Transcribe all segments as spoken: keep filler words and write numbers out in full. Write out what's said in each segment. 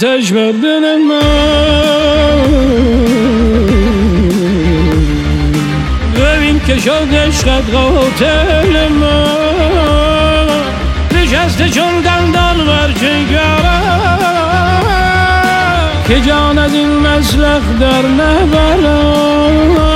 آتش بر دل من ببین که شد عشقت قاتل من نشسته چون دندان بر جگرم که جان از این مسلخ در نبرم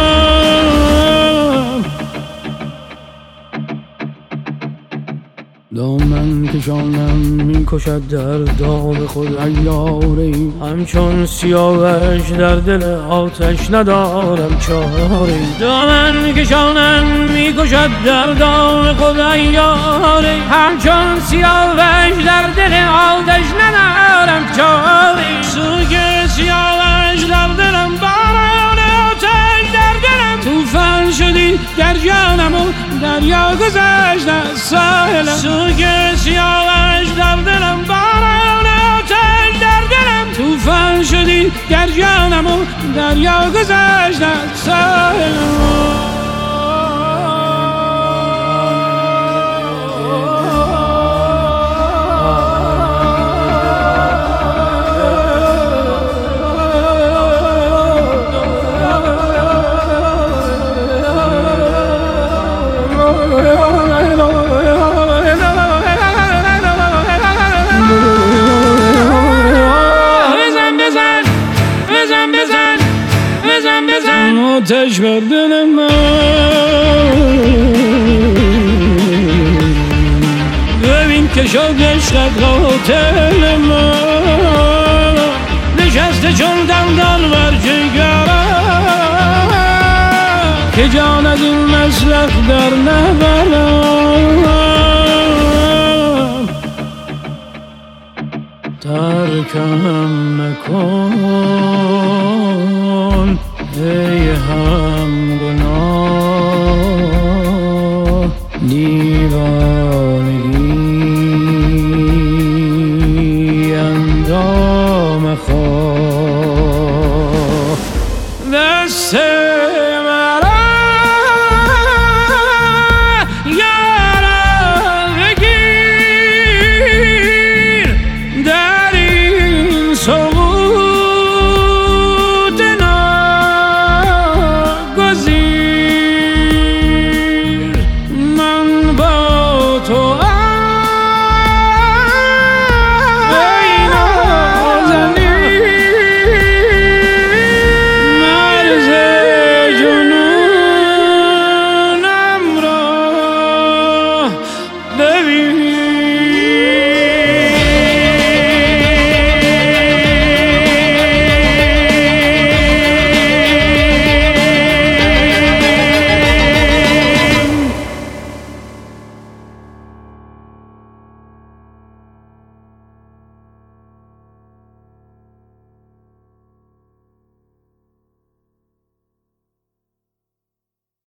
دامن کشانم میکشد در داغ خود عیاری همچون سیاوش در دل آتش ندارم چاری دامن کشانم میکشد در داغ خود عیاری همچون سیاوش در دل آتش ندارم چاری سوگ سیاوش در دلم باران آتش در دلم توفان شدی در جانم و دریا گذشت از ساحلم سوگ سیاوش در دلم باران آتش در دلم توفان شدی در جانم و دریا گذشت از ساحلم آتش بر دل من ببین که شد عشقت قاتل من نشسته چون دندان بر جگرم که جان از این مسلخ در نبرم ترکم نکن ای هم گناه دیوانگی اندام خواه دست